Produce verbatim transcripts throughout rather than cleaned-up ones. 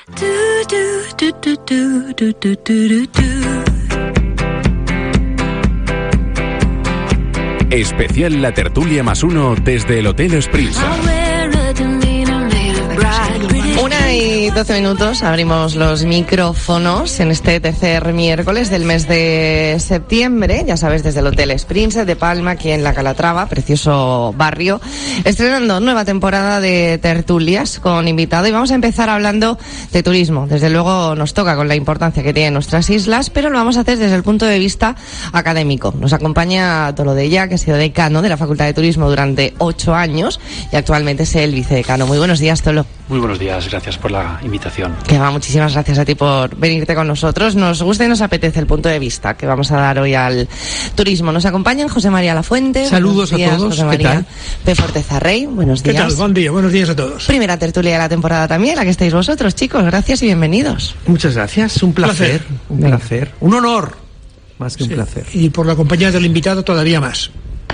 Especial La Tertulia Más Uno desde el Hotel Sprinza. Una y doce minutos, abrimos los micrófonos en este tercer miércoles del mes de septiembre, ya sabes, desde el Hotel Sprinza de Palma, aquí en La Calatrava, precioso barrio, estrenando nueva temporada de tertulias con invitado, y vamos a empezar hablando de turismo. Desde luego nos toca con la importancia que tienen nuestras islas, pero lo vamos a hacer desde el punto de vista académico. Nos acompaña Tolo Della, que ha sido decano de la Facultad de Turismo durante ocho años y actualmente es el vicedecano. Muy buenos días, Tolo. Muy buenos días, gracias por la invitación. Que va, muchísimas gracias a ti por venirte con nosotros. Nos gusta y nos apetece el punto de vista que vamos a dar hoy al turismo. Nos acompañan José María Lafuente. Saludos días, a todos. José María. ¿Qué tal? P. Fortezarrey, buenos días. ¿Qué tal? Buen día, buenos días a todos. Primera tertulia de la temporada también, la que estáis vosotros, chicos. Gracias y bienvenidos. Muchas gracias, un placer, placer. un placer, un honor, más que sí, un placer. Y por la compañía del invitado todavía más.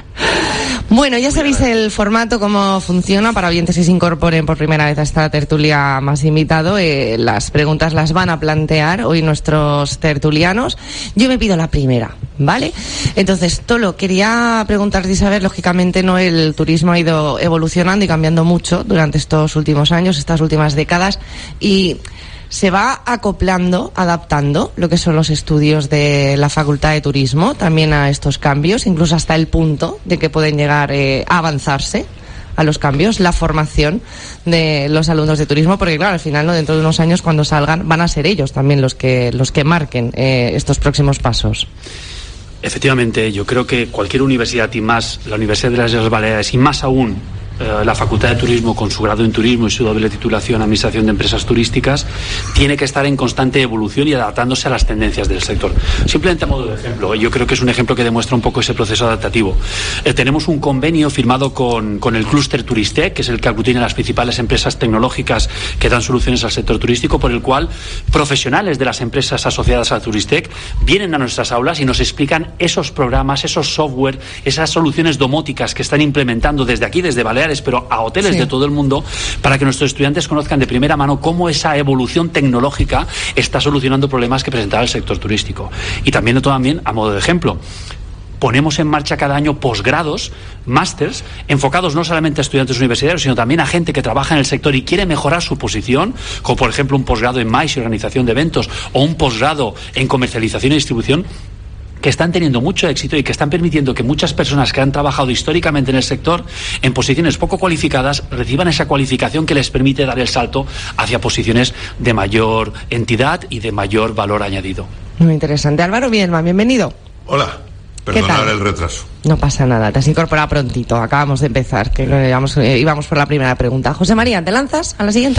Bueno, ya sabéis el formato, cómo funciona, para oyentes que se incorporen por primera vez a esta tertulia más invitado. Eh, las preguntas las van a plantear hoy nuestros tertulianos. Yo me pido la primera, ¿vale? Entonces, Tolo, quería preguntarte y saber, lógicamente, no el turismo ha ido evolucionando y cambiando mucho durante estos últimos años, estas últimas décadas, y se va acoplando, adaptando lo que son los estudios de la Facultad de Turismo también a estos cambios, incluso hasta el punto de que pueden llegar eh, a avanzarse a los cambios, la formación de los alumnos de turismo, porque claro, al final, no, dentro de unos años, cuando salgan, van a ser ellos también los que los que marquen eh, estos próximos pasos. Efectivamente, yo creo que cualquier universidad, y más la Universidad de las Islas Baleares, y más aún eh, la Facultad de Turismo con su grado en Turismo y su doble titulación Administración de Empresas Turísticas, tiene que estar en constante evolución y adaptándose a las tendencias del sector. Simplemente a modo de ejemplo, yo creo que es un ejemplo que demuestra un poco ese proceso adaptativo. Eh, tenemos un convenio firmado con, con el clúster Turistec, que es el que aglutina las principales empresas tecnológicas que dan soluciones al sector turístico, por el cual profesionales de las empresas asociadas a Turistec vienen a nuestras aulas y nos explican esos programas, esos software, esas soluciones domóticas que están implementando desde aquí, desde Baleares, pero a hoteles sí. de todo el mundo, para que nuestros estudiantes conozcan de primera mano cómo esa evolución tecnológica está solucionando problemas que presentaba el sector turístico. Y también, también a modo de ejemplo, ponemos en marcha cada año posgrados, másters, enfocados no solamente a estudiantes universitarios, sino también a gente que trabaja en el sector y quiere mejorar su posición, como por ejemplo un posgrado en M A I S y organización de eventos, o un posgrado en comercialización y distribución, que están teniendo mucho éxito y que están permitiendo que muchas personas que han trabajado históricamente en el sector en posiciones poco cualificadas reciban esa cualificación que les permite dar el salto hacia posiciones de mayor entidad y de mayor valor añadido. Muy interesante. Álvaro Bielma, bienvenido. Hola. Perdonar el retraso. No pasa nada, te has incorporado prontito. Acabamos de empezar, que íbamos, eh, íbamos por la primera pregunta. José María, ¿te lanzas a la siguiente?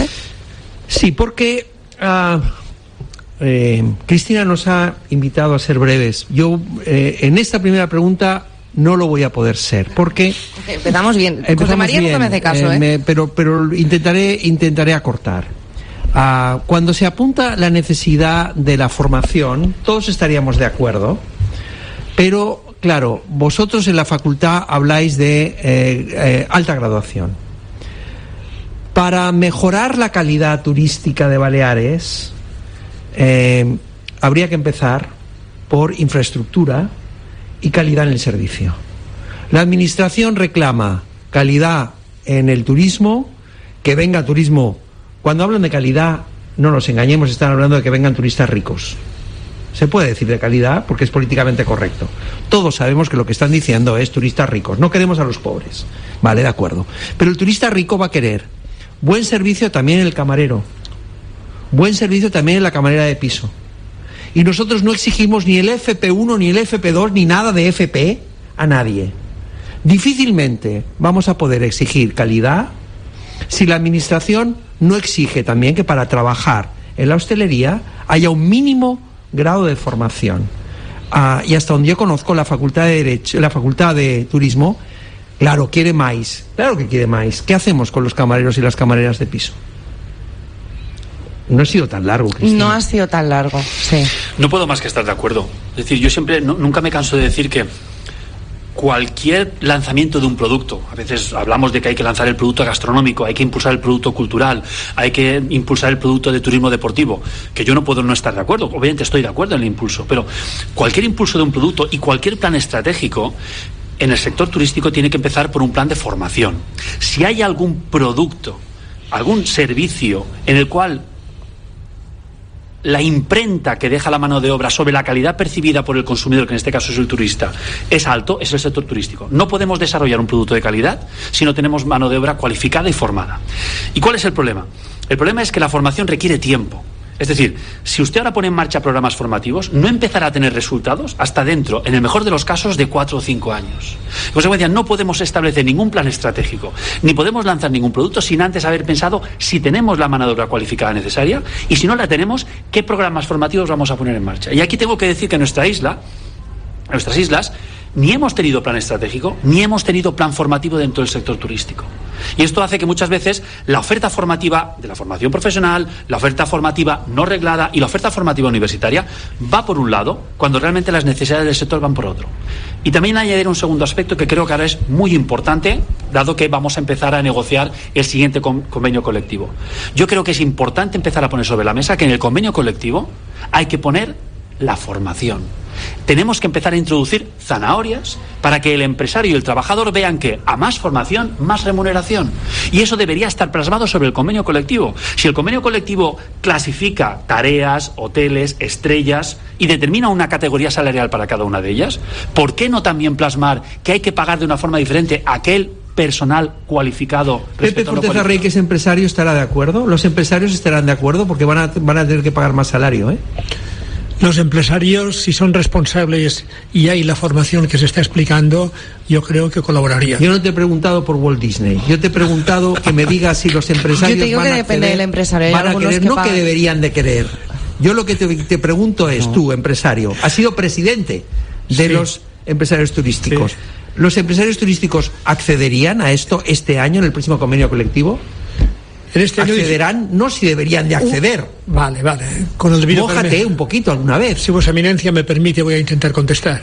Sí, porque Uh... Eh, Cristina nos ha invitado a ser breves. Yo eh, en esta primera pregunta no lo voy a poder ser, porque empezamos bien. Empezamos José María bien, no me hace caso, eh, ¿eh? me, pero pero intentaré intentaré acortar. Uh, cuando se apunta la necesidad de la formación, todos estaríamos de acuerdo, pero claro, vosotros en la facultad habláis de eh, eh, alta graduación. Para mejorar la calidad turística de Baleares, Eh, habría que empezar por infraestructura y calidad en el servicio. La administración reclama calidad en el turismo, que venga turismo. Cuando hablan de calidad, no nos engañemos, están hablando de que vengan turistas ricos. Se puede decir de calidad porque es políticamente correcto. Todos sabemos que lo que están diciendo es turistas ricos. No queremos a los pobres. Vale, de acuerdo. Pero el turista rico va a querer buen servicio también en el camarero. Buen servicio también en la camarera de piso. Y nosotros no exigimos ni el F P uno, ni el F P dos, ni nada de F P a nadie. Difícilmente vamos a poder exigir calidad si la administración no exige también que para trabajar en la hostelería haya un mínimo grado de formación. Ah, y hasta donde yo conozco, la Facultad de Derecho, la Facultad de Turismo, claro, quiere más. Claro que quiere más. ¿Qué hacemos con los camareros y las camareras de piso? No ha sido tan largo, Cristina. No ha sido tan largo, sí. No puedo más que estar de acuerdo. Es decir, yo siempre, no, nunca me canso de decir que cualquier lanzamiento de un producto, a veces hablamos de que hay que lanzar el producto gastronómico, hay que impulsar el producto cultural, hay que impulsar el producto de turismo deportivo, que yo no puedo no estar de acuerdo, obviamente estoy de acuerdo en el impulso, pero cualquier impulso de un producto y cualquier plan estratégico en el sector turístico tiene que empezar por un plan de formación. Si hay algún producto, algún servicio en el cual la imprenta que deja la mano de obra sobre la calidad percibida por el consumidor, que en este caso es el turista, es alto, es el sector turístico. No podemos desarrollar un producto de calidad si no tenemos mano de obra cualificada y formada. ¿Y cuál es el problema? El problema es que la formación requiere tiempo. Es decir, si usted ahora pone en marcha programas formativos, no empezará a tener resultados hasta dentro, en el mejor de los casos, de cuatro o cinco años. En consecuencia, no podemos establecer ningún plan estratégico, ni podemos lanzar ningún producto sin antes haber pensado si tenemos la mano de obra cualificada necesaria y si no la tenemos, qué programas formativos vamos a poner en marcha. Y aquí tengo que decir que nuestra isla, nuestras islas, ni hemos tenido plan estratégico, ni hemos tenido plan formativo dentro del sector turístico. Y esto hace que muchas veces la oferta formativa de la formación profesional, la oferta formativa no reglada y la oferta formativa universitaria va por un lado, cuando realmente las necesidades del sector van por otro. Y también añadir un segundo aspecto que creo que ahora es muy importante, dado que vamos a empezar a negociar el siguiente convenio colectivo. Yo creo que es importante empezar a poner sobre la mesa que en el convenio colectivo hay que poner la formación. Tenemos que empezar a introducir zanahorias para que el empresario y el trabajador vean que a más formación, más remuneración. Y eso debería estar plasmado sobre el convenio colectivo. Si el convenio colectivo clasifica tareas, hoteles, estrellas y determina una categoría salarial para cada una de ellas, ¿por qué no también plasmar que hay que pagar de una forma diferente a aquel personal cualificado? Pepe Forteza Rey, que es empresario, ¿estará de acuerdo? Los empresarios estarán de acuerdo porque van a, van a tener que pagar más salario, ¿eh? Los empresarios, si son responsables y hay la formación que se está explicando, yo creo que colaborarían. Yo no te he preguntado por Walt Disney. Yo te he preguntado que me digas si los empresarios yo te digo van que a depende querer, del empresario. van a querer, que no pagan. que deberían de querer. Yo lo que te, te pregunto es, no. Tú, empresario, has sido presidente de sí. los empresarios turísticos. Sí. ¿Los empresarios turísticos accederían a esto este año en el próximo convenio colectivo? En este año accederán, no si deberían de acceder. Uh, vale, vale. Con el debido Mójate permiso, un poquito alguna vez. Si vuestra eminencia me permite, voy a intentar contestar.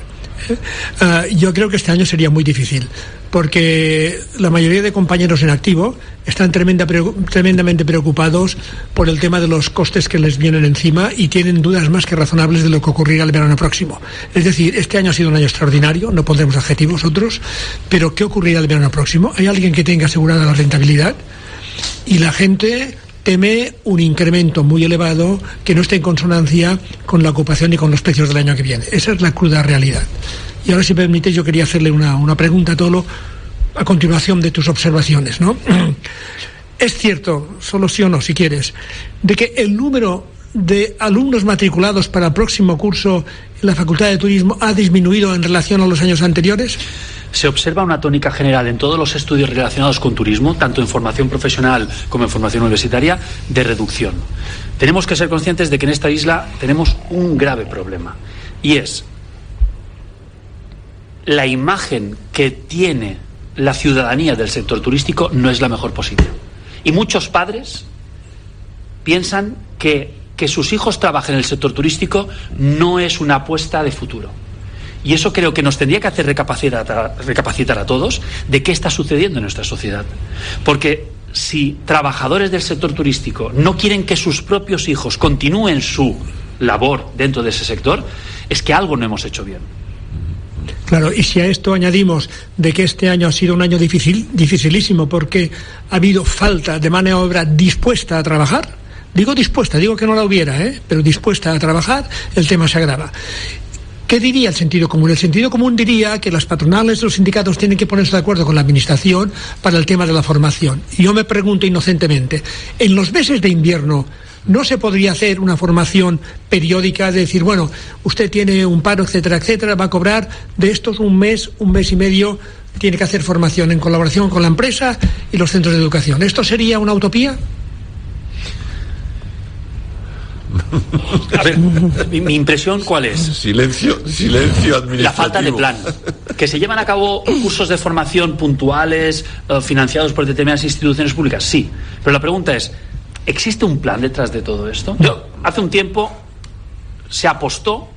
Uh, yo creo que este año sería muy difícil, porque la mayoría de compañeros en activo están tremenda, tremendamente preocupados por el tema de los costes que les vienen encima y tienen dudas más que razonables de lo que ocurrirá el verano próximo. Es decir, este año ha sido un año extraordinario, no pondremos adjetivos otros, pero ¿qué ocurrirá el verano próximo? ¿Hay alguien que tenga asegurada la rentabilidad? Y la gente teme un incremento muy elevado que no esté en consonancia con la ocupación y con los precios del año que viene. Esa es la cruda realidad. Y ahora, si me permite, yo quería hacerle una, una pregunta a Tolo a continuación de tus observaciones, ¿no? Es cierto, solo sí o no, si quieres, de que el número de alumnos matriculados para el próximo curso en la Facultad de Turismo ha disminuido en relación a los años anteriores. Se observa una tónica general en todos los estudios relacionados con turismo, tanto en formación profesional como en formación universitaria, de reducción. Tenemos que ser conscientes de que en esta isla tenemos un grave problema, y es la imagen que tiene la ciudadanía del sector turístico no es la mejor posible. Y muchos padres piensan que que sus hijos trabajen en el sector turístico no es una apuesta de futuro. Y eso creo que nos tendría que hacer recapacitar a, recapacitar a todos de qué está sucediendo en nuestra sociedad. Porque si trabajadores del sector turístico no quieren que sus propios hijos continúen su labor dentro de ese sector, es que algo no hemos hecho bien. Claro, y si a esto añadimos de que este año ha sido un año difícil, dificilísimo porque ha habido falta de mano de obra dispuesta a trabajar, digo dispuesta, digo que no la hubiera, ¿eh? pero dispuesta a trabajar, el tema se agrava. ¿Qué diría el sentido común? El sentido común diría que las patronales, los sindicatos tienen que ponerse de acuerdo con la administración para el tema de la formación. Y yo me pregunto inocentemente, en los meses de invierno, ¿no se podría hacer una formación periódica de decir, bueno, usted tiene un paro, etcétera, etcétera, va a cobrar de estos un mes, un mes y medio, tiene que hacer formación en colaboración con la empresa y los centros de educación? ¿Esto sería una utopía? A ver, mi, mi impresión, ¿cuál es? Silencio, silencio administrativo. La falta de plan. Que se llevan a cabo cursos de formación puntuales, uh, financiados por determinadas instituciones públicas, sí. Pero la pregunta es, ¿existe un plan detrás de todo esto? Yo, hace un tiempo se apostó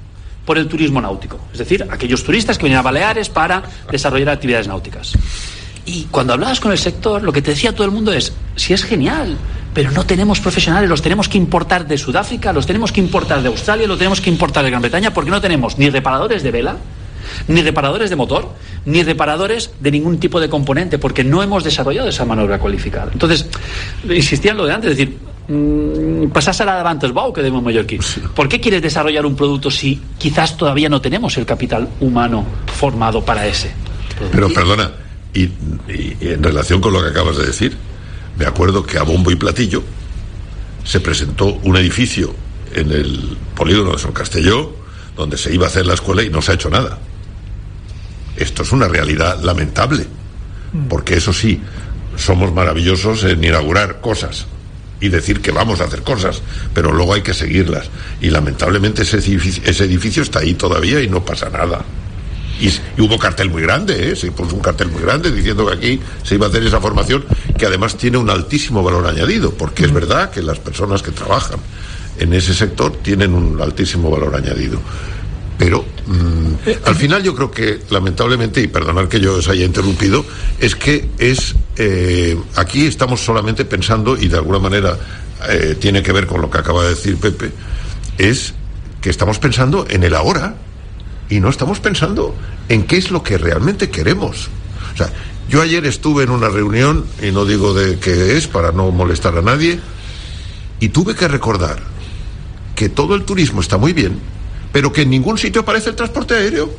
por el turismo náutico, es decir, aquellos turistas que vienen a Baleares para desarrollar actividades náuticas. Y cuando hablabas con el sector, lo que te decía todo el mundo es, sí, es genial, pero no tenemos profesionales, los tenemos que importar de Sudáfrica, los tenemos que importar de Australia, los tenemos que importar de Gran Bretaña, porque no tenemos ni reparadores de vela, ni reparadores de motor, ni reparadores de ningún tipo de componente, porque no hemos desarrollado esa mano de obra cualificada. Entonces, insistía en lo de antes, es decir, mmm, pasásela adelante, Bau, que demos mallorquí. ¿Por qué quieres desarrollar un producto si quizás todavía no tenemos el capital humano formado para ese producto? Pero perdona, y, y, y en relación con lo que acabas de decir, me acuerdo que a bombo y platillo se presentó un edificio en el polígono de Son Castelló donde se iba a hacer la escuela y no se ha hecho nada. Esto es una realidad lamentable, porque eso sí, somos maravillosos en inaugurar cosas y decir que vamos a hacer cosas, pero luego hay que seguirlas, y lamentablemente ese edificio, ese edificio está ahí todavía y no pasa nada. Y, y hubo cartel muy grande, ¿eh? Se puso un cartel muy grande diciendo que aquí se iba a hacer esa formación, que además tiene un altísimo valor añadido, porque es verdad que las personas que trabajan en ese sector tienen un altísimo valor añadido. Pero mmm, al final yo creo que, lamentablemente, y perdonad que yo os haya interrumpido, es que es eh, aquí estamos solamente pensando, y de alguna manera eh, tiene que ver con lo que acaba de decir Pepe, es que estamos pensando en el ahora y no estamos pensando en qué es lo que realmente queremos. O sea, yo ayer estuve en una reunión, y no digo de qué es para no molestar a nadie, y tuve que recordar que todo el turismo está muy bien, pero que en ningún sitio aparece el transporte aéreo.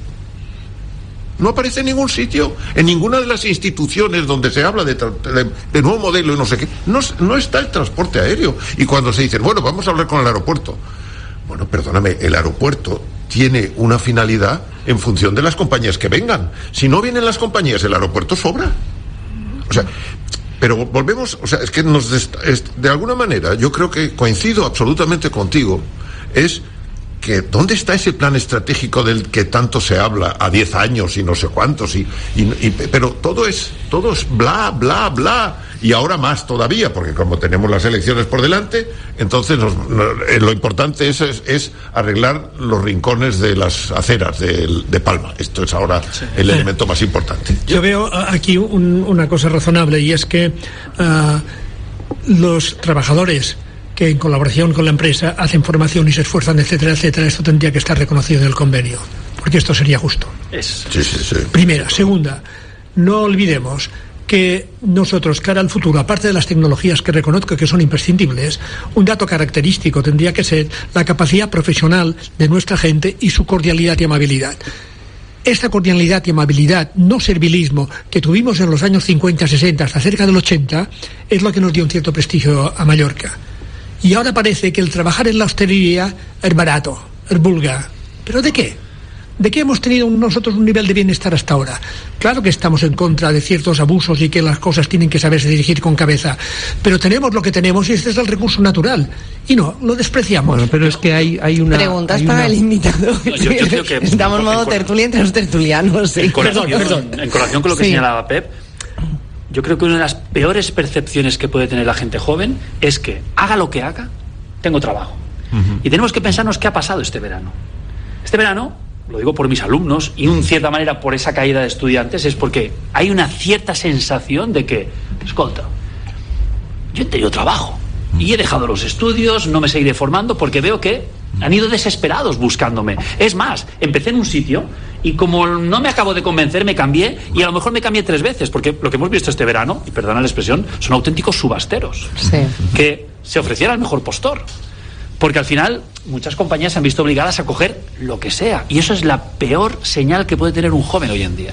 No aparece en ningún sitio, en ninguna de las instituciones donde se habla de, de, de nuevo modelo y no sé qué, no, no está el transporte aéreo. Y cuando se dice, bueno, vamos a hablar con el aeropuerto, bueno, perdóname, el aeropuerto tiene una finalidad en función de las compañías que vengan. Si no vienen las compañías, el aeropuerto sobra. O sea, pero volvemos, o sea, es que nos des, es, de alguna manera, yo creo que coincido absolutamente contigo, es que ¿dónde está ese plan estratégico del que tanto se habla a diez años y no sé cuántos? Y, y, y, pero todo es, todo es bla, bla, bla. Y ahora más todavía, porque como tenemos las elecciones por delante, entonces nos, no, eh, lo importante es, es, es arreglar los rincones de las aceras de, de Palma. Esto es ahora sí. el elemento más importante. Yo veo aquí un, una cosa razonable, y es que uh, los trabajadores que en colaboración con la empresa hacen formación y se esfuerzan, etcétera, etcétera, esto tendría que estar reconocido en el convenio, porque esto sería justo. Es. Sí, sí, sí. Primera. Segunda, no olvidemos que nosotros, cara al futuro, aparte de las tecnologías que reconozco que son imprescindibles, un dato característico tendría que ser la capacidad profesional de nuestra gente y su cordialidad y amabilidad. Esta cordialidad y amabilidad, no servilismo, que tuvimos en los años cincuenta, sesenta, hasta cerca del ochenta, es lo que nos dio un cierto prestigio a Mallorca. Y ahora parece que el trabajar en la hostelería es barato, es vulgar. ¿Pero de qué? ¿De qué hemos tenido nosotros un nivel de bienestar hasta ahora? Claro que estamos en contra de ciertos abusos y que las cosas tienen que saberse dirigir con cabeza, pero tenemos lo que tenemos y este es el recurso natural. Y no, lo despreciamos. Bueno, pero es que hay, hay una... Preguntas hay para una... el invitado. No, yo, yo creo que estamos en modo en, tertulia entre los tertulianos. Sí. En colación, Perdón, perdón. en colación con lo que Sí. señalaba Pep, yo creo que una de las peores percepciones que puede tener la gente joven es que, haga lo que haga, tengo trabajo. Uh-huh. Y tenemos que pensarnos qué ha pasado este verano. Este verano, lo digo por mis alumnos y en cierta manera por esa caída de estudiantes, es porque hay una cierta sensación de que, escolta, yo he tenido trabajo y he dejado los estudios, no me seguiré formando porque veo que han ido desesperados buscándome. Es más, empecé en un sitio y como no me acabo de convencer, me cambié, y a lo mejor me cambié tres veces, porque lo que hemos visto este verano, y perdona la expresión, son auténticos subasteros, Sí. que se ofreciera al mejor postor. Porque al final muchas compañías se han visto obligadas a coger lo que sea, y eso es la peor señal que puede tener un joven hoy en día.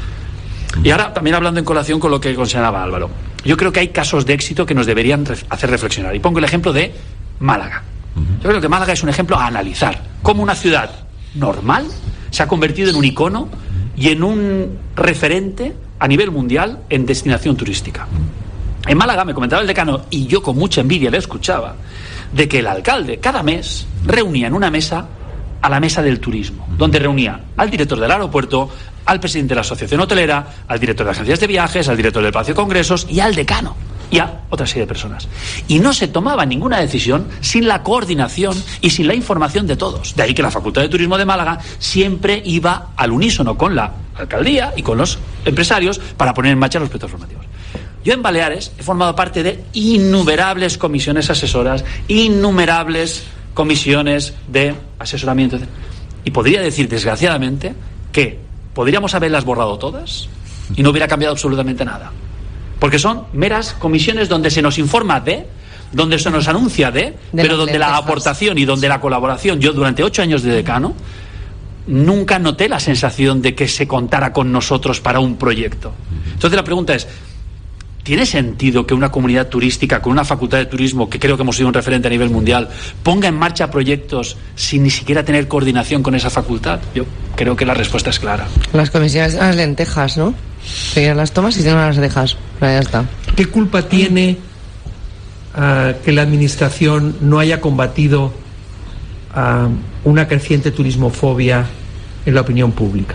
Y ahora, también hablando en colación con lo que consideraba Álvaro, yo creo que hay casos de éxito que nos deberían ref- hacer reflexionar. Y pongo el ejemplo de Málaga. Yo creo que Málaga es un ejemplo a analizar. Cómo una ciudad normal se ha convertido en un icono y en un referente a nivel mundial en destinación turística. En Málaga, me comentaba el decano, y yo con mucha envidia le escuchaba, de que el alcalde cada mes reunía en una mesa a la mesa del turismo, donde reunía al director del aeropuerto, al presidente de la asociación hotelera, al director de agencias de viajes, al director del Palacio de Congresos y al decano. y a otra serie de personas. Y no se tomaba ninguna decisión sin la coordinación y sin la información de todos. De ahí que la Facultad de Turismo de Málaga siempre iba al unísono con la alcaldía y con los empresarios para poner en marcha los proyectos formativos. Yo en Baleares he formado parte de innumerables comisiones asesoras, innumerables comisiones de asesoramiento. Y podría decir, desgraciadamente, que podríamos haberlas borrado todas y no hubiera cambiado absolutamente nada. Porque son meras comisiones donde se nos informa de, donde se nos anuncia de, de pero donde la aportación y donde la colaboración, yo durante ocho años de decano, nunca noté la sensación de que se contara con nosotros para un proyecto. Entonces la pregunta es, ¿tiene sentido que una comunidad turística con una facultad de turismo, que creo que hemos sido un referente a nivel mundial, ponga en marcha proyectos sin ni siquiera tener coordinación con esa facultad? Yo creo que la respuesta es clara. Las comisiones, las lentejas, ¿no? Que las tomas y si no las dejas, pero ya está. ¿Qué culpa tiene uh, que la administración no haya combatido uh, una creciente turismofobia en la opinión pública?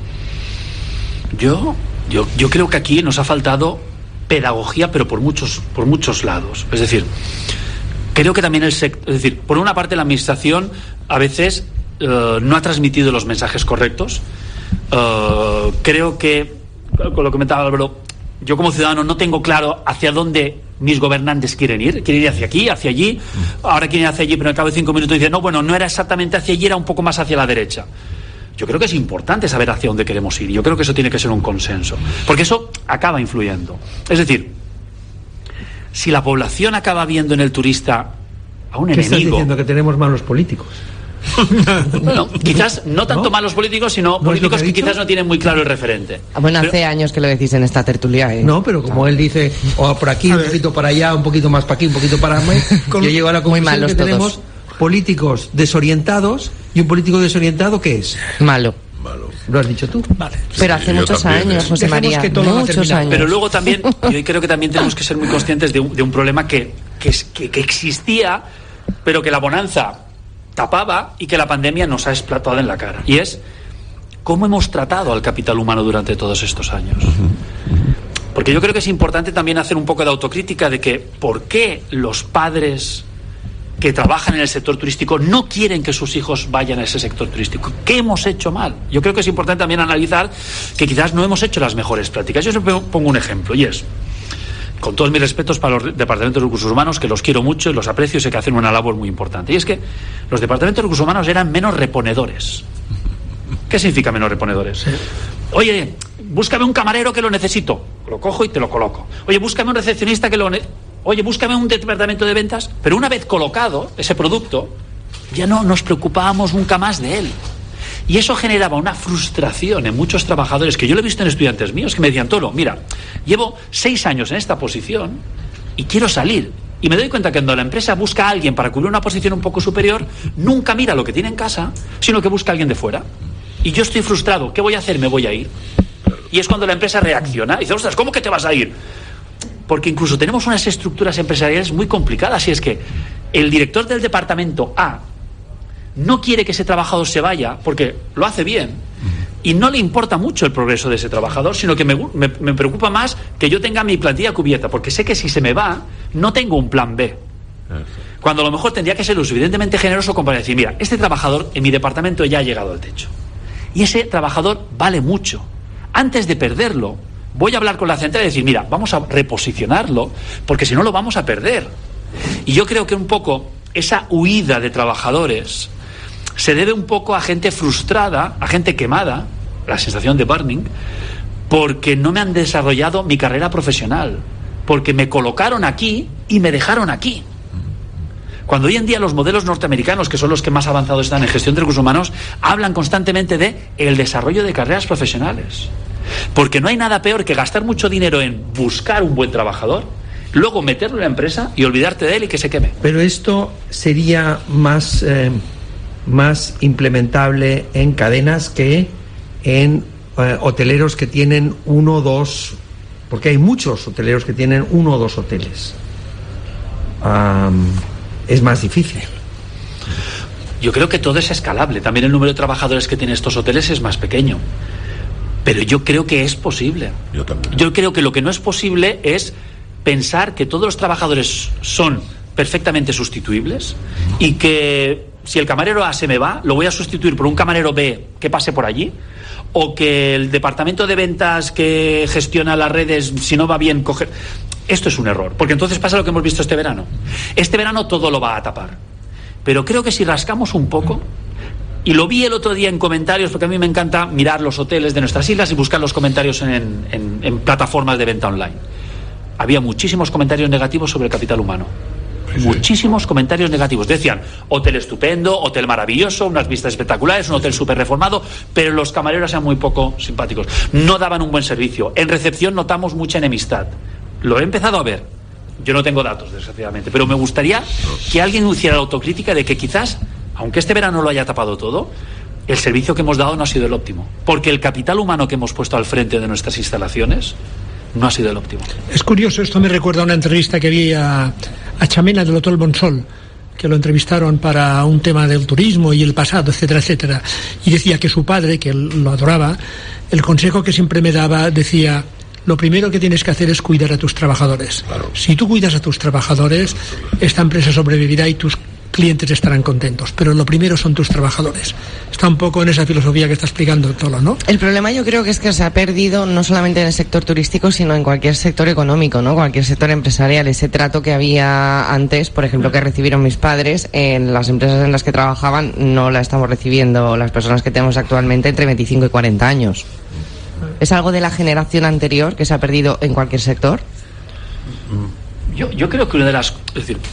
Yo, yo, yo creo que aquí nos ha faltado pedagogía, pero por muchos, por muchos lados. Es decir, creo que también el sector, es decir, por una parte la administración a veces uh, no ha transmitido los mensajes correctos. Uh, creo que, con lo que comentaba Álvaro, yo como ciudadano no tengo claro hacia dónde mis gobernantes quieren ir. Quieren ir hacia aquí, hacia allí, ahora quieren ir hacia allí, pero al cabo de cinco minutos dicen, no, bueno, no era exactamente hacia allí, era un poco más hacia la derecha. Yo creo que es importante saber hacia dónde queremos ir. Yo creo que eso tiene que ser un consenso, porque eso acaba influyendo. Es decir, si la población acaba viendo en el turista a un ¿Qué enemigo... estás diciendo? ¿Que tenemos malos políticos? Bueno, quizás no tanto ¿No? malos políticos, sino ¿No políticos que, que quizás no tienen muy claro el referente. Bueno, pero, hace años que lo decís en esta tertulia, ¿eh? No, pero como él dice, o por aquí, un poquito para allá, un poquito más para aquí, un poquito para allá, yo llego a la conclusión que tenemos políticos desorientados, y un político desorientado, ¿qué es? Malo. Malo. Lo has dicho tú. Vale. Pero hace muchos también, años, ¿eh? José María, que todo muchos años. Pero luego también, yo creo que también tenemos que ser muy conscientes de un, de un problema que, que, que, que existía, pero que la bonanza tapaba y que la pandemia nos ha explotado en la cara. Y es cómo hemos tratado al capital humano durante todos estos años. Porque yo creo que es importante también hacer un poco de autocrítica de que por qué los padres que trabajan en el sector turístico no quieren que sus hijos vayan a ese sector turístico. ¿Qué hemos hecho mal? Yo creo que es importante también analizar que quizás no hemos hecho las mejores prácticas. Yo siempre pongo un ejemplo, y es, con todos mis respetos para los departamentos de recursos humanos, que los quiero mucho y los aprecio y sé que hacen una labor muy importante. Y es que los departamentos de recursos humanos eran menos reponedores. ¿Qué significa menos reponedores? Sí. Oye, búscame un camarero que lo necesito. Lo cojo y te lo coloco. Oye, búscame un recepcionista que lo... Ne- Oye, búscame un departamento de ventas. Pero una vez colocado ese producto, ya no nos preocupábamos nunca más de él. Y eso generaba una frustración en muchos trabajadores, que yo lo he visto en estudiantes míos, que me decían, Tolo, mira, llevo seis años en esta posición y quiero salir. Y me doy cuenta que cuando la empresa busca a alguien para cubrir una posición un poco superior, nunca mira lo que tiene en casa, sino que busca a alguien de fuera. Y yo estoy frustrado. ¿Qué voy a hacer? Me voy a ir. Y es cuando la empresa reacciona y dice, ostras, ¿cómo que te vas a ir? Porque incluso tenemos unas estructuras empresariales muy complicadas, y es que el director del departamento A no quiere que ese trabajador se vaya porque lo hace bien y no le importa mucho el progreso de ese trabajador, sino que me, me, me preocupa más que yo tenga mi plantilla cubierta, porque sé que si se me va no tengo un plan B, cuando a lo mejor tendría que ser lo suficientemente generoso como para decir, mira, este trabajador en mi departamento ya ha llegado al techo y ese trabajador vale mucho. Antes de perderlo, voy a hablar con la central y decir, mira, vamos a reposicionarlo, porque si no lo vamos a perder. Y yo creo que un poco esa huida de trabajadores se debe un poco a gente frustrada, a gente quemada, la sensación de burning, porque no me han desarrollado mi carrera profesional, porque me colocaron aquí y me dejaron aquí. Cuando hoy en día los modelos norteamericanos, que son los que más avanzados están en gestión de recursos humanos, hablan constantemente de el desarrollo de carreras profesionales. Porque no hay nada peor que gastar mucho dinero en buscar un buen trabajador, luego meterlo en la empresa y olvidarte de él y que se queme. Pero esto sería más, eh, más implementable en cadenas que en eh, hoteleros que tienen uno o dos, porque hay muchos hoteleros que tienen uno o dos hoteles. Um, es más difícil. Yo creo que todo es escalable. También el número de trabajadores que tienen estos hoteles es más pequeño. Pero yo creo que es posible. Yo también. Yo creo que lo que no es posible es pensar que todos los trabajadores son perfectamente sustituibles y que si el camarero A se me va, lo voy a sustituir por un camarero B que pase por allí, o que el departamento de ventas que gestiona las redes, si no va bien, coger... Esto es un error, porque entonces pasa lo que hemos visto este verano. Este verano todo lo va a tapar. Pero creo que si rascamos un poco, y lo vi el otro día en comentarios, porque a mí me encanta mirar los hoteles de nuestras islas y buscar los comentarios en, en, en plataformas de venta online. Había muchísimos comentarios negativos sobre el capital humano. Sí. Muchísimos comentarios negativos. Decían, hotel estupendo, hotel maravilloso, unas vistas espectaculares, un hotel súper reformado, pero los camareros eran muy poco simpáticos. No daban un buen servicio. En recepción notamos mucha enemistad. Lo he empezado a ver. Yo no tengo datos, desgraciadamente, pero me gustaría que alguien hiciera la autocrítica de que quizás, aunque este verano lo haya tapado todo, el servicio que hemos dado no ha sido el óptimo. Porque el capital humano que hemos puesto al frente de nuestras instalaciones no ha sido el óptimo. Es curioso, esto me recuerda a una entrevista que vi a, a Chamena del Hotel Bonsol, que lo entrevistaron para un tema del turismo y el pasado, etcétera, etcétera. Y decía que su padre, que lo adoraba, el consejo que siempre me daba, decía... Lo primero que tienes que hacer es cuidar a tus trabajadores. Claro. Si tú cuidas a tus trabajadores, esta empresa sobrevivirá y tus clientes estarán contentos. Pero lo primero son tus trabajadores. Está un poco en esa filosofía que está explicando Tolo, ¿no? El problema yo creo que es que se ha perdido no solamente en el sector turístico, sino en cualquier sector económico, ¿no? Cualquier sector empresarial. Ese trato que había antes, por ejemplo, que recibieron mis padres, en las empresas en las que trabajaban, no la estamos recibiendo las personas que tenemos actualmente entre veinticinco y cuarenta años. ¿Es algo de la generación anterior que se ha perdido en cualquier sector? Yo, yo creo que una de las... Es decir,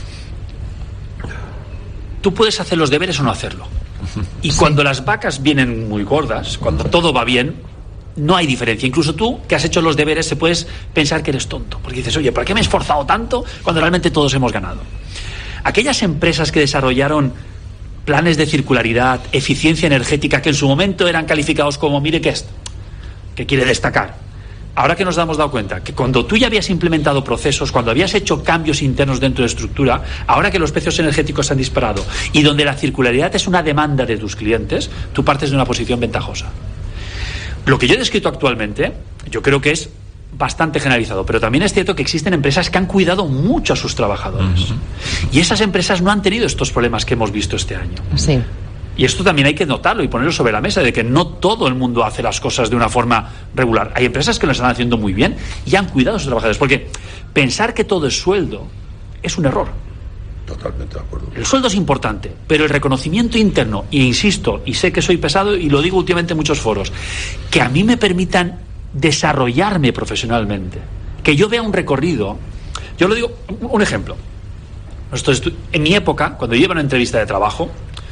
tú puedes hacer los deberes o no hacerlo. Y sí. Cuando las vacas vienen muy gordas, cuando todo va bien, no hay diferencia. Incluso tú, que has hecho los deberes, se puedes pensar que eres tonto. Porque dices, oye, ¿por qué me he esforzado tanto cuando realmente todos hemos ganado? Aquellas empresas que desarrollaron planes de circularidad, eficiencia energética, que en su momento eran calificados como, mire que esto... que quiere destacar. Ahora que nos hemos dado cuenta que cuando tú ya habías implementado procesos, cuando habías hecho cambios internos dentro de estructura, ahora que los precios energéticos se han disparado y donde la circularidad es una demanda de tus clientes, tú partes de una posición ventajosa. Lo que yo he descrito actualmente, yo creo que es bastante generalizado, pero también es cierto que existen empresas que han cuidado mucho a sus trabajadores. Uh-huh. Y esas empresas no han tenido estos problemas que hemos visto este año. Sí. Y esto también hay que notarlo y ponerlo sobre la mesa, de que no todo el mundo hace las cosas de una forma regular. Hay empresas que lo están haciendo muy bien y han cuidado a sus trabajadores, porque pensar que todo es sueldo es un error. Totalmente de acuerdo. El sueldo es importante, pero el reconocimiento interno, y insisto, y sé que soy pesado y lo digo últimamente en muchos foros, que a mí me permitan desarrollarme profesionalmente, que yo vea un recorrido. Yo lo digo, un ejemplo. Nosotros, en mi época, cuando yo iba a una entrevista de trabajo,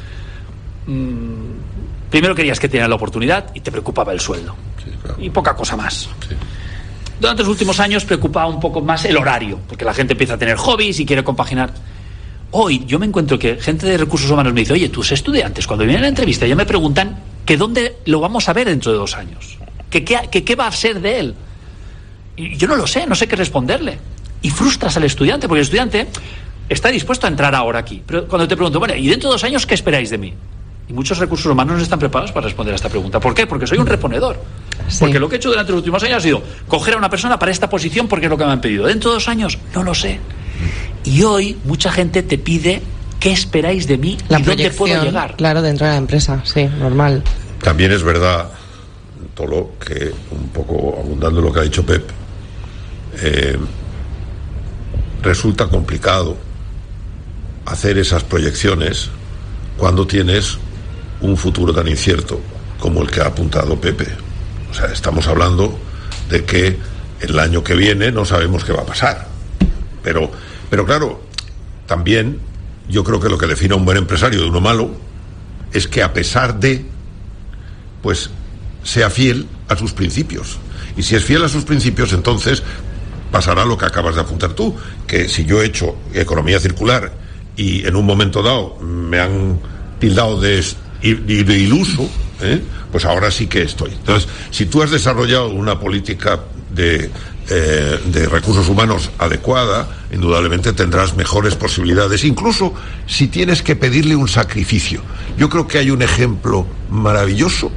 primero querías que tenías la oportunidad y te preocupaba el sueldo. Sí, claro. Y poca cosa más. Sí. Durante los últimos años preocupaba un poco más el horario, porque la gente empieza a tener hobbies y quiere compaginar. Hoy yo me encuentro que gente de recursos humanos me dice, oye, tus estudiantes cuando vienen a la entrevista ya me preguntan que dónde lo vamos a ver dentro de dos años, que qué va a ser de él. Y yo no lo sé, no sé qué responderle. Y frustras al estudiante, porque el estudiante está dispuesto a entrar ahora aquí, pero cuando te pregunto, bueno, ¿y dentro de dos años qué esperáis de mí? Y muchos recursos humanos no están preparados para responder a esta pregunta. ¿Por qué? Porque soy un reponedor. Sí. Porque lo que he hecho durante los últimos años ha sido coger a una persona para esta posición porque es lo que me han pedido. Dentro de dos años, no lo sé. Y hoy mucha gente te pide qué esperáis de mí la y dónde puedo llegar. Claro, dentro de la empresa, sí, normal. También es verdad, Tolo, que un poco abundando en lo que ha dicho Pep, eh, resulta complicado hacer esas proyecciones cuando tienes un futuro tan incierto como el que ha apuntado Pepe. O sea, estamos hablando de que el año que viene no sabemos qué va a pasar. Pero, pero claro, también yo creo que lo que define a un buen empresario de uno malo es que a pesar de, pues, sea fiel a sus principios. Y si es fiel a sus principios, entonces pasará lo que acabas de apuntar tú, que si yo he hecho economía circular y en un momento dado me han tildado de, de iluso, ¿eh? pues ahora sí que estoy. Entonces, si tú has desarrollado una política de, eh, de recursos humanos adecuada, indudablemente tendrás mejores posibilidades, incluso si tienes que pedirle un sacrificio. Yo creo que hay un ejemplo maravilloso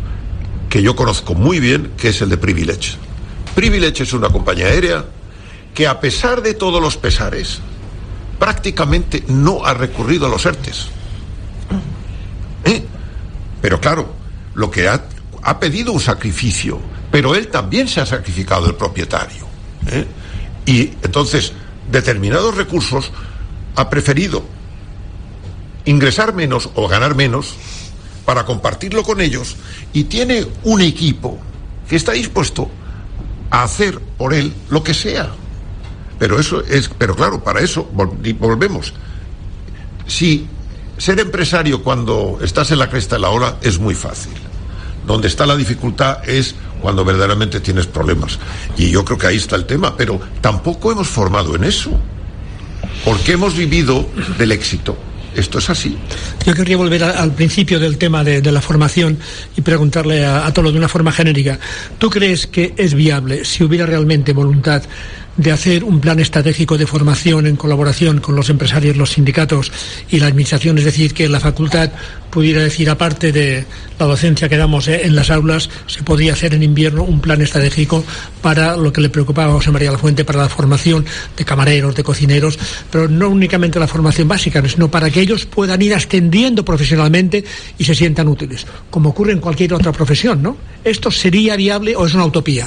que yo conozco muy bien, que es el de Privilege. Privilege es una compañía aérea que a pesar de todos los pesares, prácticamente no ha recurrido a los ERTES. ¿Eh? Pero claro, lo que ha, ha pedido un sacrificio, pero él también se ha sacrificado, el propietario. ¿Eh? Y entonces, determinados recursos ha preferido ingresar menos o ganar menos para compartirlo con ellos, y tiene un equipo que está dispuesto a hacer por él lo que sea. Pero eso es, pero claro, para eso volvemos. Si ser empresario cuando estás en la cresta de la ola es muy fácil. Donde está la dificultad es cuando verdaderamente tienes problemas. Y yo creo que ahí está el tema, pero tampoco hemos formado en eso. Porque hemos vivido del éxito. Esto es así. Yo querría volver a, al principio del tema de, de la formación y preguntarle a, a Tolo de una forma genérica. ¿Tú crees que es viable, si hubiera realmente voluntad de hacer un plan estratégico de formación en colaboración con los empresarios, los sindicatos y la administración? Es decir, que la facultad pudiera decir, aparte de la docencia que damos eh, en las aulas, se podría hacer en invierno un plan estratégico para lo que le preocupaba a José María Lafuente, para la formación de camareros, de cocineros, pero no únicamente la formación básica, sino para que ellos puedan ir ascendiendo profesionalmente y se sientan útiles, como ocurre en cualquier otra profesión, ¿no? ¿Esto sería viable o es una utopía?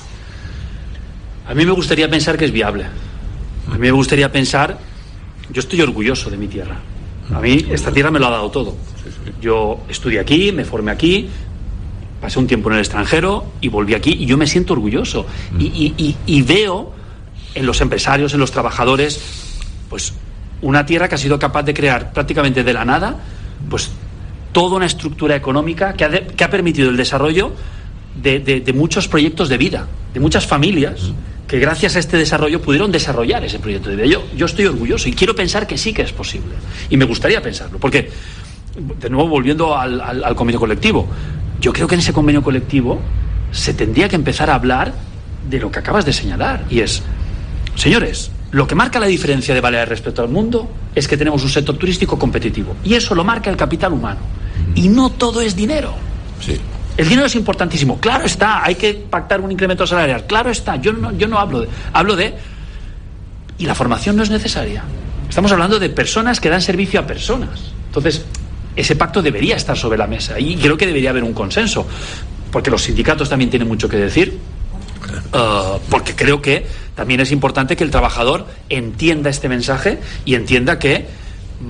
A mí me gustaría pensar que es viable. A mí me gustaría pensar... Yo estoy orgulloso de mi tierra. A mí esta tierra me lo ha dado todo. Yo estudié aquí, me formé aquí, pasé un tiempo en el extranjero y volví aquí, y yo me siento orgulloso. Y, y, y, y veo en los empresarios, en los trabajadores, pues una tierra que ha sido capaz de crear prácticamente de la nada, pues toda una estructura económica que ha, de, que ha permitido el desarrollo de, de, de muchos proyectos de vida, de muchas familias que gracias a este desarrollo pudieron desarrollar ese proyecto de vida. Yo, yo estoy orgulloso y quiero pensar que sí que es posible. Y me gustaría pensarlo, porque, de nuevo, volviendo al, al, al convenio colectivo, yo creo que en ese convenio colectivo se tendría que empezar a hablar de lo que acabas de señalar, y es, señores, lo que marca la diferencia de Baleares respecto al mundo es que tenemos un sector turístico competitivo, y eso lo marca el capital humano. Y no todo es dinero. Sí. El dinero es importantísimo, claro está, hay que pactar un incremento salarial, claro está, yo no, yo no hablo de, hablo de... Y la formación no es necesaria. Estamos hablando de personas que dan servicio a personas. Entonces, ese pacto debería estar sobre la mesa, y creo que debería haber un consenso, porque los sindicatos también tienen mucho que decir, uh, porque creo que también es importante que el trabajador entienda este mensaje y entienda que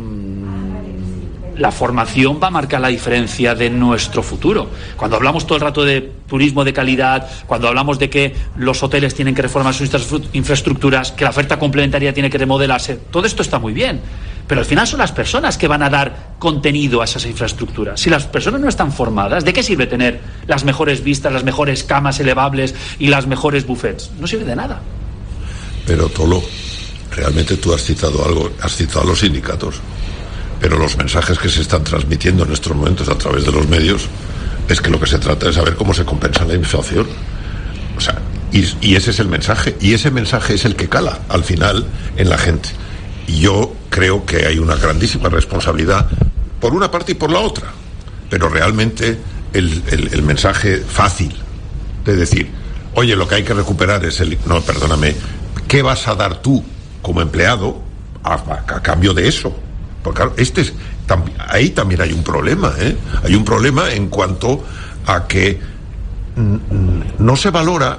la formación va a marcar la diferencia de nuestro futuro. Cuando hablamos todo el rato de turismo de calidad, cuando hablamos de que los hoteles tienen que reformar sus infraestructuras, que la oferta complementaria tiene que remodelarse, todo esto está muy bien, pero al final son las personas que van a dar contenido a esas infraestructuras. Si las personas no están formadas, ¿de qué sirve tener las mejores vistas, las mejores camas elevables y las mejores buffets? No sirve de nada. Pero, Tolo, realmente tú has citado algo, has citado a los sindicatos. Pero los mensajes que se están transmitiendo en estos momentos a través de los medios es que lo que se trata es saber cómo se compensa la inflación. O sea, y, y ese es el mensaje, y ese mensaje es el que cala al final en la gente. Y yo creo que hay una grandísima responsabilidad por una parte y por la otra. Pero realmente el, el, el mensaje fácil de decir, oye, lo que hay que recuperar es el... No, perdóname, ¿qué vas a dar tú como empleado a, a, a cambio de eso? Porque claro, este es, tam, ahí también hay un problema, ¿eh? Hay un problema en cuanto a que mm, no se valora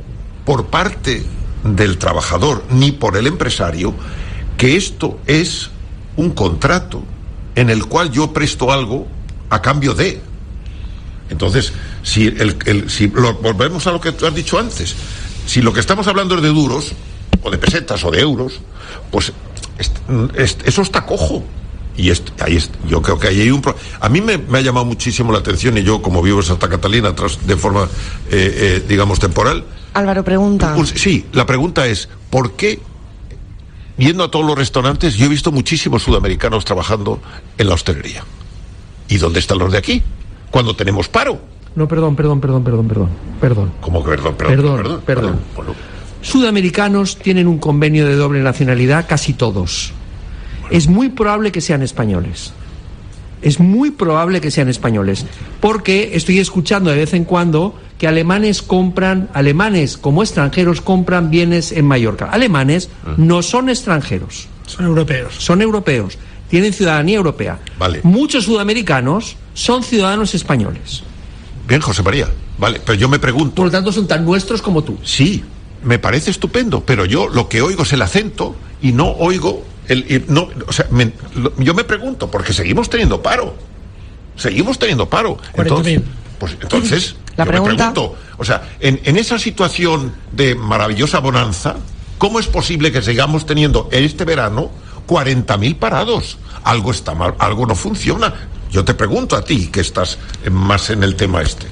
por parte del trabajador ni por el empresario que esto es un contrato en el cual yo presto algo a cambio de. Entonces, si, el, el, si lo, volvemos a lo que tú has dicho antes, si lo que estamos hablando es de duros, o de pesetas, o de euros, pues est, est, eso está cojo. Y est, ahí est, yo creo que ahí hay un pro... A mí me, me ha llamado muchísimo la atención, y yo, como vivo en Santa Catalina, tras, de forma, eh, eh, digamos, temporal... Álvaro, pregunta. Un, sí, la pregunta es, ¿por qué, yendo a todos los restaurantes, yo he visto muchísimos sudamericanos trabajando en la hostelería? ¿Y dónde están los de aquí? Cuando tenemos paro. No, perdón, perdón, perdón, perdón, perdón. Perdón. ¿Cómo que perdón, perdón? Perdón, perdón. perdón. perdón. Bueno. Sudamericanos tienen un convenio de doble nacionalidad, casi todos. Bueno. Es muy probable que sean españoles. Es muy probable que sean españoles. Porque estoy escuchando de vez en cuando que alemanes compran, alemanes como extranjeros compran bienes en Mallorca. Alemanes no son extranjeros. Son europeos. Son europeos. Tienen ciudadanía europea. Vale. Muchos sudamericanos son ciudadanos españoles. Bien, José María. Vale, pero yo me pregunto... Por lo tanto, son tan nuestros como tú. Sí, me parece estupendo, pero yo lo que oigo es el acento y no oigo... el, el no, o sea, me, lo, yo me pregunto, porque seguimos teniendo paro. Seguimos teniendo paro. Entonces, pues entonces, la yo pregunta... me pregunto, o sea, en, en esa situación de maravillosa bonanza, ¿cómo es posible que sigamos teniendo este verano cuarenta mil parados? Algo está mal, algo no funciona. Yo te pregunto a ti, que estás más en el tema este.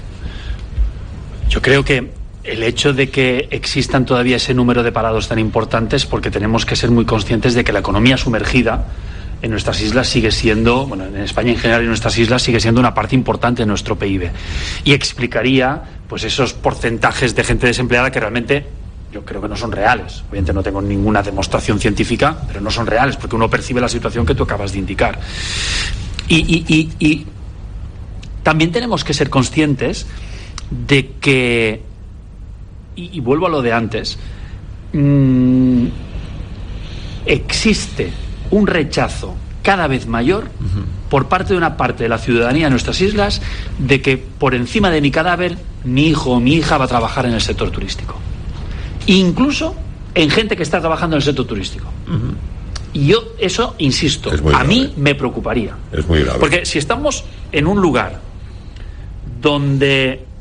Yo creo que el hecho de que existan todavía ese número de parados tan importantes, porque tenemos que ser muy conscientes de que la economía sumergida en nuestras islas sigue siendo, bueno, en España en general y en nuestras islas sigue siendo una parte importante de nuestro P I B. Y explicaría, pues, esos porcentajes de gente desempleada que realmente yo creo que no son reales. Obviamente no tengo ninguna demostración científica, pero no son reales, porque uno percibe la situación que tú acabas de indicar. Y, y, y, y también tenemos que ser conscientes de que, y, y vuelvo a lo de antes, mmm, existe un rechazo cada vez mayor uh-huh. por parte de una parte de la ciudadanía de nuestras islas de que por encima de mi cadáver mi hijo o mi hija va a trabajar en el sector turístico. Incluso en gente que está trabajando en el sector turístico. Uh-huh. Y yo, eso, insisto, a mí me preocuparía. Es muy grave. Porque si estamos en un lugar donde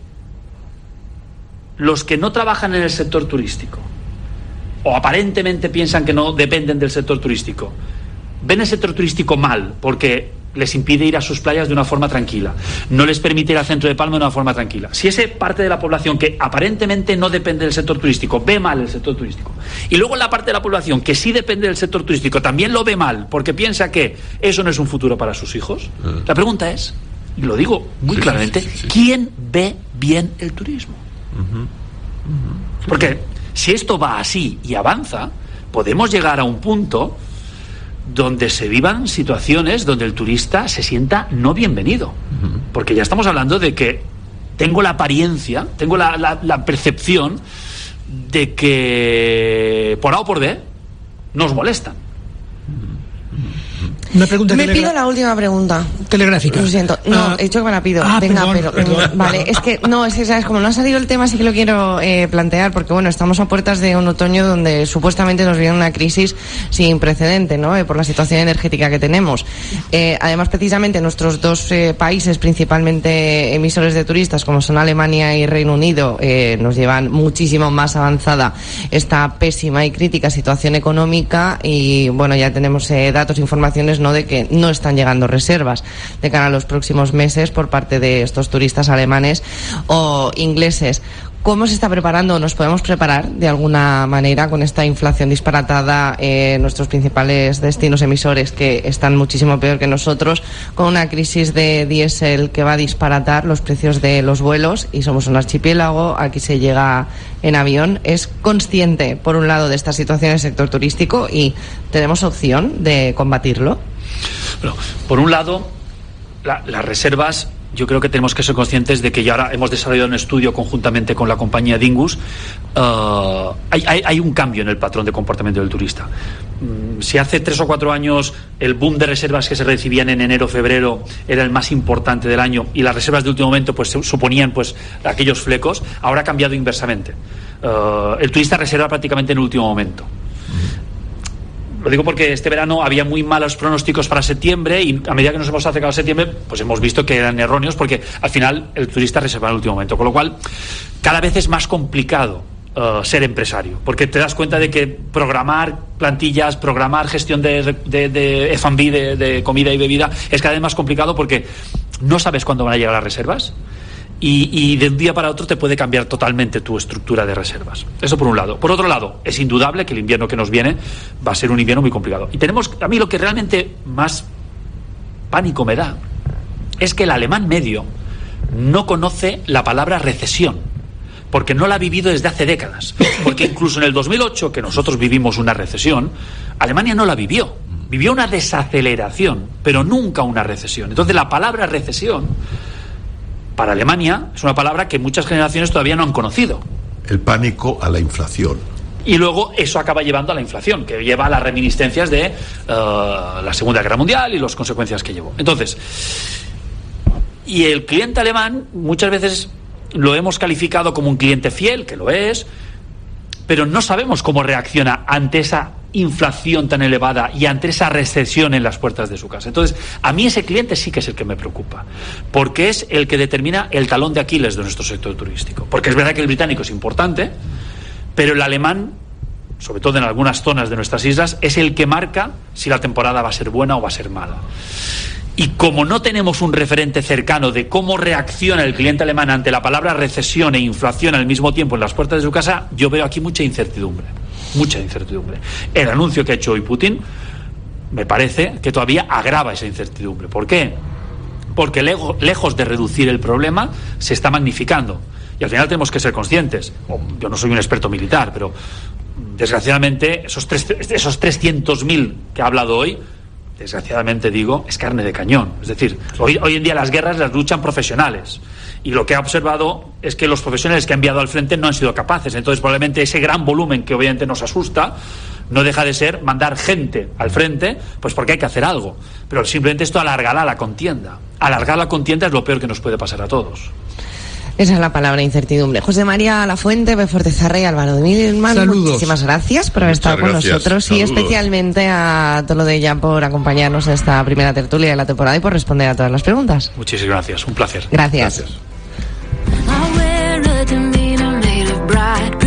los que no trabajan en el sector turístico, o aparentemente piensan que no dependen del sector turístico, ven el sector turístico mal porque les impide ir a sus playas de una forma tranquila, no les permite ir al centro de Palma de una forma tranquila. Si esa parte de la población que aparentemente no depende del sector turístico ve mal el sector turístico, y luego la parte de la población que sí depende del sector turístico también lo ve mal porque piensa que eso no es un futuro para sus hijos, uh-huh. la pregunta es, y lo digo muy sí, claramente, sí, sí, sí. ¿quién ve bien el turismo? Uh-huh. Uh-huh. Porque si esto va así y avanza, podemos llegar a un punto donde se vivan situaciones donde el turista se sienta no bienvenido. Uh-huh. Porque ya estamos hablando de que tengo la apariencia, tengo la, la, la percepción de que por A o por B nos molestan. Una pregunta me telegra- pido la última pregunta. Telegráfica. Lo siento. No, uh, he dicho que me la pido. Ah, Venga, perdón, pero. perdón. Vale, es que, no, es que, ¿sabes? Como no ha salido el tema, sí que lo quiero eh, plantear, porque, bueno, estamos a puertas de un otoño donde supuestamente nos viene una crisis sin precedente, ¿no? Eh, por la situación energética que tenemos. Eh, además, precisamente, nuestros dos eh, países, principalmente emisores de turistas, como son Alemania y Reino Unido, eh, nos llevan muchísimo más avanzada esta pésima y crítica situación económica, y, bueno, ya tenemos eh, datos, informaciones, ¿no?, de que no está están llegando reservas de cara a los próximos meses por parte de estos turistas alemanes o ingleses. ¿Cómo se está preparando? ¿Nos podemos preparar de alguna manera con esta inflación disparatada en eh, nuestros principales destinos emisores, que están muchísimo peor que nosotros, con una crisis de diésel que va a disparatar los precios de los vuelos, y somos un archipiélago, aquí se llega en avión? ¿Es consciente, por un lado, de esta situación en el sector turístico y tenemos opción de combatirlo? Bueno, por un lado, la, las reservas, yo creo que tenemos que ser conscientes de que ya ahora hemos desarrollado un estudio conjuntamente con la compañía Dingus. Uh, hay, hay, hay un cambio en el patrón de comportamiento del turista. Um, si hace tres o cuatro años el boom de reservas que se recibían en enero, febrero era el más importante del año, y las reservas de último momento pues suponían pues aquellos flecos, ahora ha cambiado inversamente. Uh, el turista reserva prácticamente en el último momento. Lo digo porque este verano había muy malos pronósticos para septiembre, y a medida que nos hemos acercado a septiembre, pues hemos visto que eran erróneos, porque al final el turista reserva en el último momento. Con lo cual, cada vez es más complicado uh, ser empresario, porque te das cuenta de que programar plantillas, programar gestión de, de, de F and B, de, de comida y bebida, es cada vez más complicado, porque no sabes cuándo van a llegar las reservas. Y, y de un día para otro te puede cambiar totalmente tu estructura de reservas. Eso por un lado. Por otro lado, es indudable que el invierno que nos viene va a ser un invierno muy complicado. Y tenemos, a mí lo que realmente más pánico me da es que el alemán medio no conoce la palabra recesión, porque no la ha vivido desde hace décadas. Porque incluso en el dos mil ocho, que nosotros vivimos una recesión, Alemania no la vivió. Vivió una desaceleración, pero nunca una recesión. Entonces la palabra recesión, para Alemania es una palabra que muchas generaciones todavía no han conocido. El pánico a la inflación. Y luego eso acaba llevando a la inflación, que lleva a las reminiscencias de uh, la Segunda Guerra Mundial y las consecuencias que llevó. Entonces, y el cliente alemán muchas veces lo hemos calificado como un cliente fiel, que lo es, pero no sabemos cómo reacciona ante esa inflación tan elevada y ante esa recesión en las puertas de su casa. Entonces, a mí ese cliente sí que es el que me preocupa, porque es el que determina el talón de Aquiles de nuestro sector turístico. Porque es verdad que el británico es importante, pero el alemán, sobre todo en algunas zonas de nuestras islas, es el que marca si la temporada va a ser buena o va a ser mala. Y como no tenemos un referente cercano de cómo reacciona el cliente alemán ante la palabra recesión e inflación al mismo tiempo en las puertas de su casa, yo veo aquí mucha incertidumbre, mucha incertidumbre. El anuncio que ha hecho hoy Putin me parece que todavía agrava esa incertidumbre. ¿Por qué? Porque lejos, lejos de reducir el problema, se está magnificando. Y al final tenemos que ser conscientes. Yo no soy un experto militar, pero desgraciadamente esos, tres, esos trescientos mil que ha hablado hoy, desgraciadamente digo, es carne de cañón. Es decir, hoy, hoy en día las guerras las luchan profesionales. Y lo que ha observado es que los profesionales que ha enviado al frente no han sido capaces. Entonces, probablemente ese gran volumen que obviamente nos asusta no deja de ser mandar gente al frente, pues porque hay que hacer algo. Pero simplemente esto alargará la contienda. Alargar la contienda es lo peor que nos puede pasar a todos. Esa es la palabra, incertidumbre. José María Lafuente, de Fortezarra y Álvaro de Milman, Saludos. Muchísimas gracias por haber Muchas estado con gracias. nosotros. Saludos. Y especialmente a Tolo de Ella por acompañarnos en esta primera tertulia de la temporada y por responder a todas las preguntas. Muchísimas gracias, un placer. Gracias. Gracias. I wear a demeanor made of bright